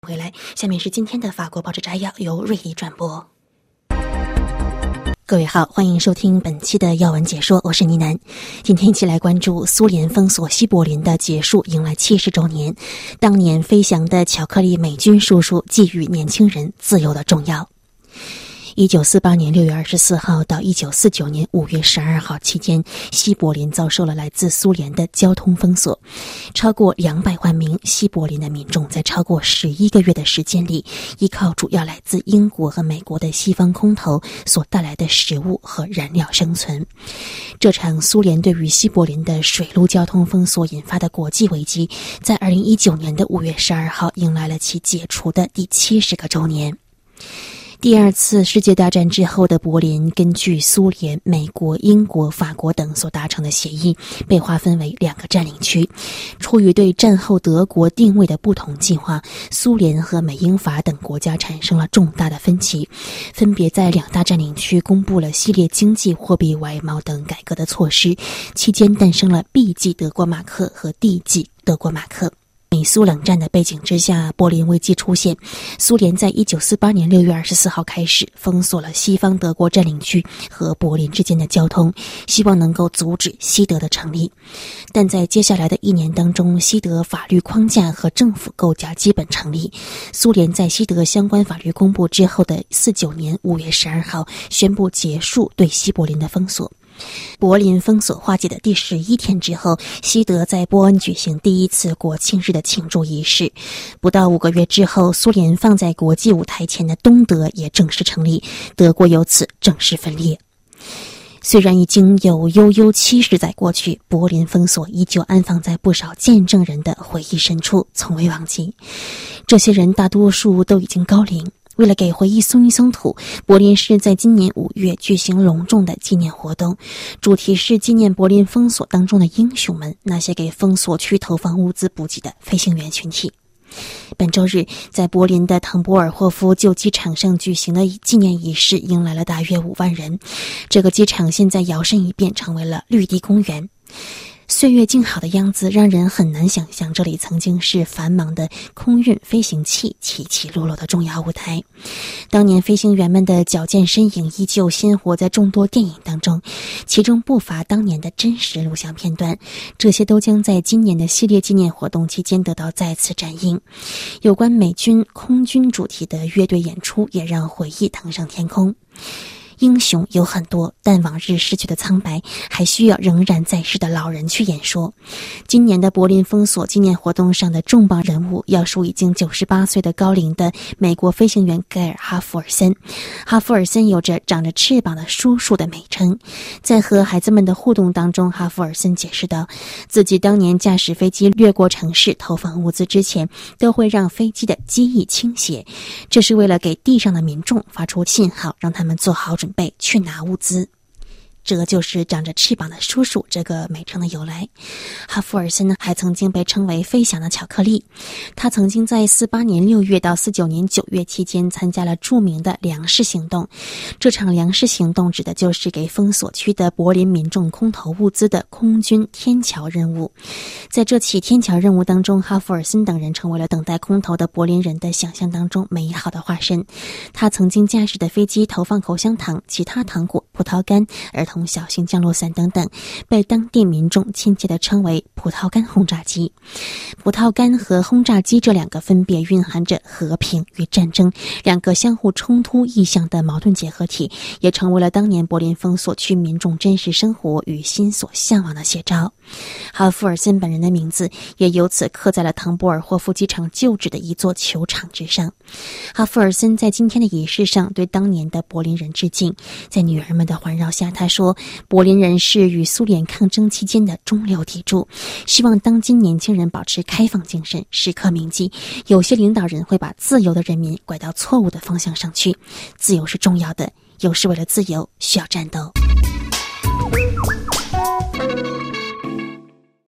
回来，下面是今天的法国报纸摘要，由瑞怡转播。各位好，欢迎收听本期的要闻解说，我是倪楠。今天一起来关注苏联封锁西柏林的结束迎来70周年，当年飞翔的巧克力美军叔叔寄予年轻人自由的重要。1948年6月24号到1949年5月12号期间，西柏林遭受了来自苏联的交通封锁，超过200万名西柏林的民众在超过11个月的时间里，依靠主要来自英国和美国的西方空投所带来的食物和燃料生存。这场苏联对于西柏林的水陆交通封锁引发的国际危机，在2019年的5月12号迎来了其解除的第70个周年。第二次世界大战之后的柏林，根据苏联、美国、英国、法国等所达成的协议，被划分为2个占领区。出于对战后德国定位的不同计划，苏联和美英法等国家产生了重大的分歧，分别在2大占领区公布了系列经济、货币、外贸等改革的措施，期间诞生了 B 级德国马克和 D 级德国马克。美苏冷战的背景之下，柏林危机出现，苏联在1948年6月24号开始封锁了西方德国占领区和柏林之间的交通，希望能够阻止西德的成立。但在接下来的1年当中，西德法律框架和政府构架基本成立。苏联在西德相关法律公布之后的49年5月12号宣布结束对西柏林的封锁。柏林封锁化解的第11天之后，西德在波恩举行第一次国庆日的庆祝仪式。不到5个月之后，苏联放在国际舞台前的东德也正式成立，德国由此正式分裂。虽然已经有悠悠70载过去，柏林封锁依旧安放在不少见证人的回忆深处，从未忘记。这些人大多数都已经高龄。为了给回忆松一松土，柏林市在今年5月举行隆重的纪念活动，主题是纪念柏林封锁当中的英雄们，那些给封锁区投放物资补给的飞行员群体。本周日，在柏林的唐伯尔霍夫旧机场上举行的纪念仪式迎来了大约5万人。这个机场现在摇身一变成为了绿地公园。岁月静好的样子让人很难想象，这里曾经是繁忙的空运飞行器起起落落的重要舞台。当年飞行员们的矫健身影依旧鲜活在众多电影当中，其中不乏当年的真实录像片段，这些都将在今年的系列纪念活动期间得到再次展映。有关美军空军主题的乐队演出也让回忆腾上天空。英雄有很多，但往日逝去的苍白还需要仍然在世的老人去演说。今年的柏林封锁纪念活动上的重磅人物要数已经98岁的高龄的美国飞行员盖尔·哈弗尔森。哈弗尔森有着长着翅膀的叔叔的美称。在和孩子们的互动当中，哈弗尔森解释道，自己当年驾驶飞机掠过城市投放物资之前，都会让飞机的机翼倾斜，这是为了给地上的民众发出信号，让他们做好准备去拿物资。这就是长着翅膀的叔叔这个美称的由来。哈弗尔森还曾经被称为飞翔的巧克力。他曾经在48年6月到49年9月期间参加了著名的粮食行动。这场粮食行动指的就是给封锁区的柏林民众空投物资的空军天桥任务。在这起天桥任务当中，哈弗尔森等人成为了等待空投的柏林人的想象当中美好的化身。他曾经驾驶的飞机投放口香糖、其他糖果、葡萄干、儿童小型降落伞等等，被当地民众亲切地称为葡萄干轰炸机。葡萄干和轰炸机这2个分别蕴含着和平与战争2个相互冲突意象的矛盾结合体，也成为了当年柏林封锁区民众真实生活与心所向往的写照。哈弗尔森本人的名字也由此刻在了唐伯尔霍夫机场旧址的一座球场之上。哈弗尔森在今天的仪式上对当年的柏林人致敬，在女儿们的环绕下，他说，柏林人是与苏联抗争期间的中流砥柱，希望当今年轻人保持开放精神，时刻铭记，有些领导人会把自由的人民拐到错误的方向上去。自由是重要的，有时为了自由需要战斗。